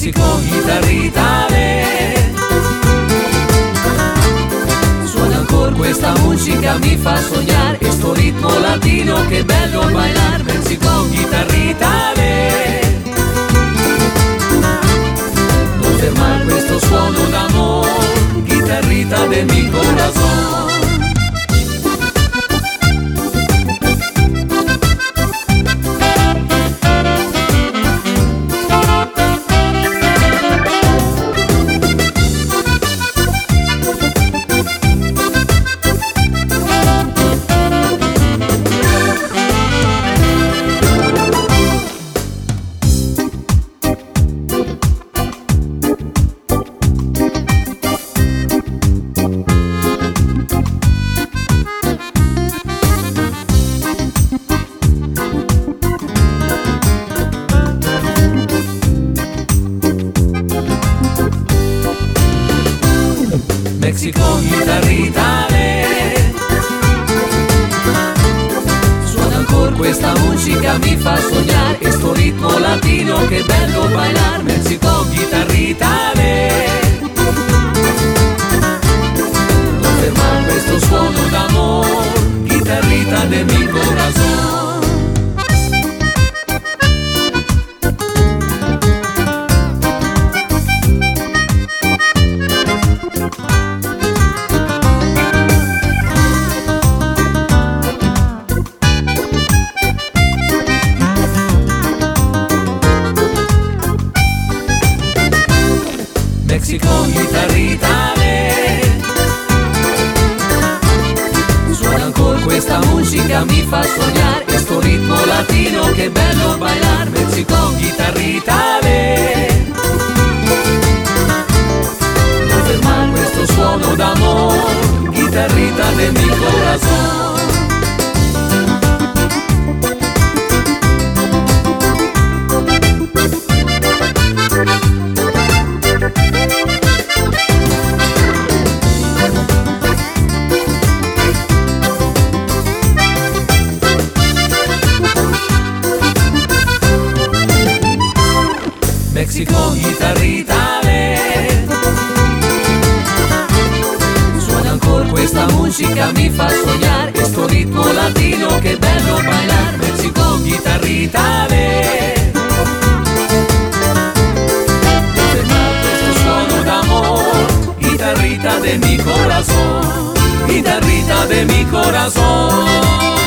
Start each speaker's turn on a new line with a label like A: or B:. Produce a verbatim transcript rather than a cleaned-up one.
A: Mexico, chitarrita, le. Suona ancora questa musica, mi fa sognare, e sto ritmo latino, che bello bailar. Mexico, chitarrita, le. Non fermar questo suono d'amor, chitarrita de mi corazón. Mexico, chitarrita, le. Suona ancora questa musica, mi fa sognare, e sto ritmo latino, che bello bailar. Mexico, chitarrita, le. Non fermar questo suono d'amor, chitarrita de mi corazón. Mexico, chitarrita, le. Suona ancora questa musica, mi fa sognare, e sto ritmo latino, che bello bailar. Mexico, chitarrita, le. Non fermar questo suono d'amor, chitarrita de mi corazón. Mexico, chitarrita, le. Suona ancora questa musica, mi fa sognare, e sto ritmo latino, che bello bailar. Mexico, chitarrita, le. Non fermar questo suono d'amor, chitarrita de mi corazón, chitarrita de mi corazón.